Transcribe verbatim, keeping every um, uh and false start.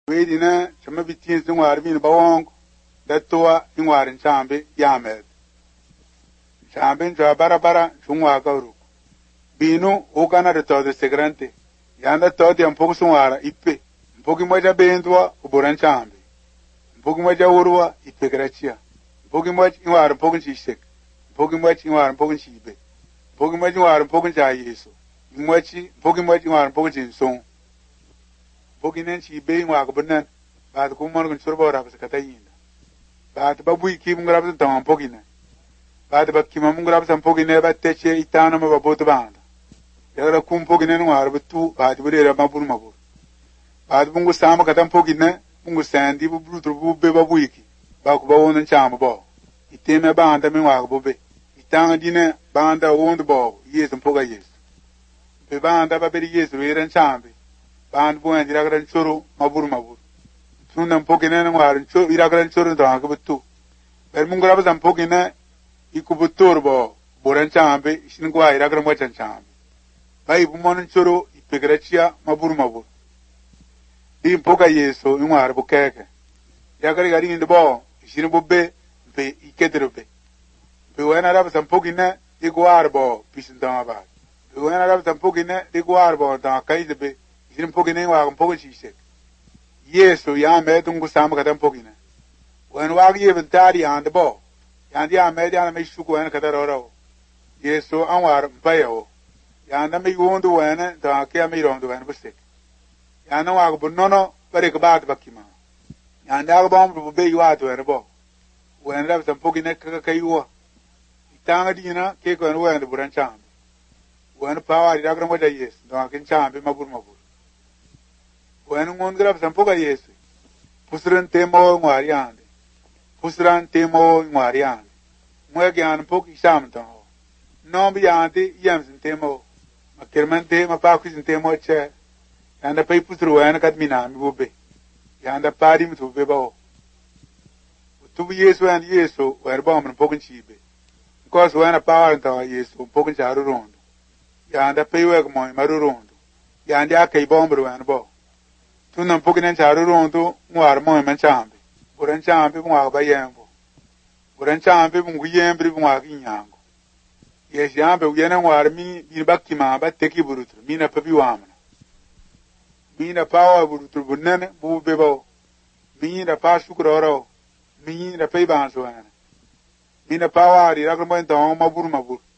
Wedina chama bitin zungwar min bawong datwa ingwar chambe yamed chambe jwa bara bara chungwa gauru binu ukana de todo segrante yanda todo yam poku sungwara ippe poki moja bendwa uburan chambe poki moja urwa ippe grachia poki moja ingwar poku chishek poki moja ingwar poku chibe poki moja ingwar poku cha yeso mochi poki moja ingwar poku chinsong poki nen chibe ingwar kubunan baat ku mon kun surbo rab se kata yinda baat ba bui ki mun rab tan poki ne baat ba ki mun rab san poki ne ba teche itana ma ba bot banda yara kum poki ne no arab tu baat bu re ma bur ma bur baat bungu sama kata poki ne bungu sandi bu bru bu be ba bui ki ba ku ba won cham bo iteme banda min wa bo be itanga dine banda won bo yes poka yes be banda ba be yes re ran chambe band bu en dira gran churu ma bur ma bur sunan pokine na ngwarin cho iragran choro da ka butu per mun graba zam pokine ikubutur bo boran chambe shin gwa iragran mo chan chambe bai bu mon choro ipegrachia mabur mabur dim poka yeso ngwar bu keke iragari gari inde bo shin bobbe be ikedrobe be wana raba zam pokine igwar bo pisin da ba be wana raba zam pokine igwar bo da kai de be shin pokine wa pokine chise Yesu ya medungu sama kadam pogina. Wen wag ye ventari ande bo. Yandi ya med ya me shuku wen kadaroro. Yesu anwar mpayo. Yanda me yundu wen da ke me rondu wen bustek. Yanda wag bunnono bare ka baat bakima. Yanda ga bom bu be yuat wen bo. Wen rab sam pogina ka ka yuwa. Itanga dina ke ko wen wen buran cham. Wen pawa ira gram wada yes. Da kin cham be mabur mabur. Wen ngon grab sam poka yesu pusran temo ngwariande pusran temo ngwariande mwegan poki samto no biante yams temo makermante mapaku temo che anda pay pusru wen kat minam bube yanda padi mtu bebo tu yesu and yesu wer bom pokin chibe because wen a power to yesu pokin charu rondo yanda pay weg mo maru rondo yanda akay bombru wen bo tunan pokinen charu ronto ngwar mo men chambe buran chambe ngwa ba yembo buran chambe bungu yembre ngwa kinyango ye jambe uyena ngwar mi bi bakki ma ba teki burutu mi na pabi wamna mi na pawa burutu bunene bu bebo mi na pa shukroro mi na pe ban so mi na pawa ri rakmo ento ma buru ma buru